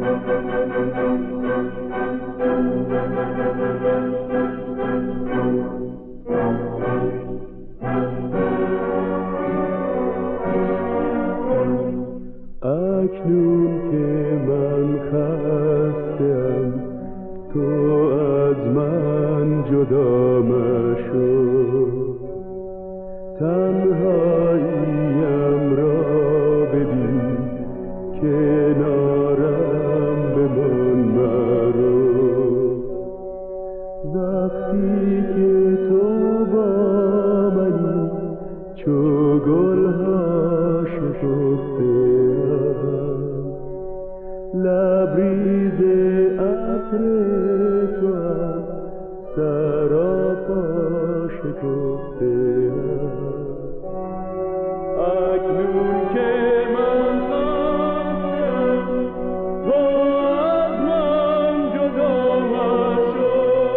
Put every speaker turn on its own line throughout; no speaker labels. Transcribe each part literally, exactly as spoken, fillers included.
اکنون که من خستم تو از من جدا مشو، تنهاییم را ببین کنارم بمان مرو. وقتی که تو با منی چو گلها شکفته لبریز عطر تو سراپا شکفته. اکنون که من خستم تو از من جدا مشو،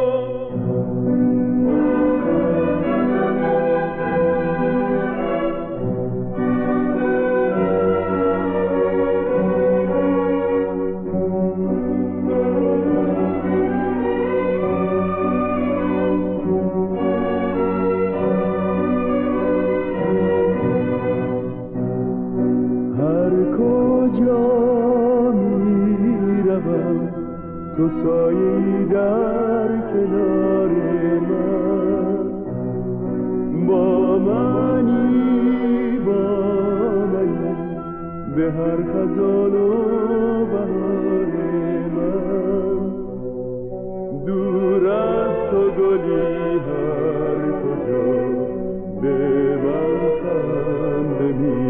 تو سایه‌ای در کنار من، با منی با منی به هر خزان و بهار من. دور از تو گلی هر کجا به من خنده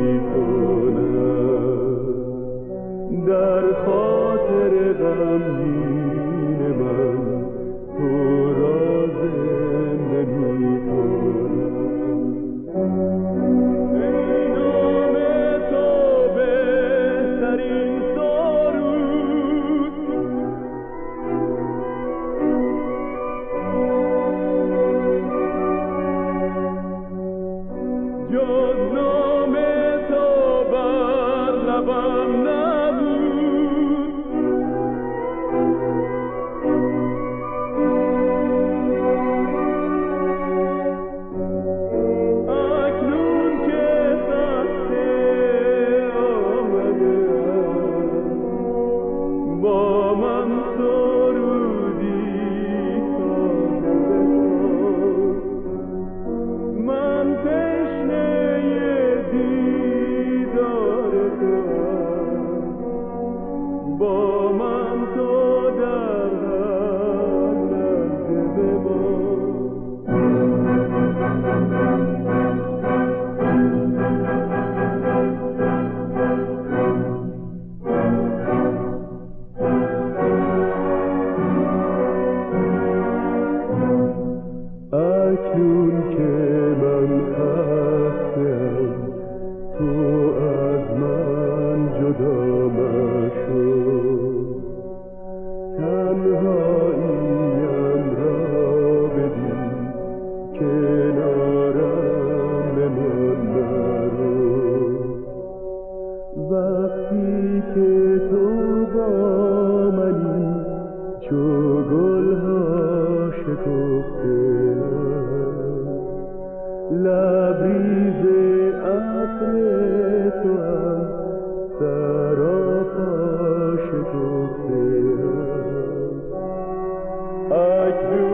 می‌کند، در خاطر غمگین من تو را زنده می‌کنم. ای نام تو بهترین سرود، جز نام تو بر لبم نبود. اکنون که خسته آمده‌ام با من سرودی تازه بخوان. من تشنه دیدار توام، با من تو در هر لحظه بمان. اکنون که من خستم تو از من جدا مشو، تنهاییم را ببین کنارم بمان مرو. وقتی که تو با منی چو گلها شکفته لبریز عطر تو سراپا شکفته. اکنون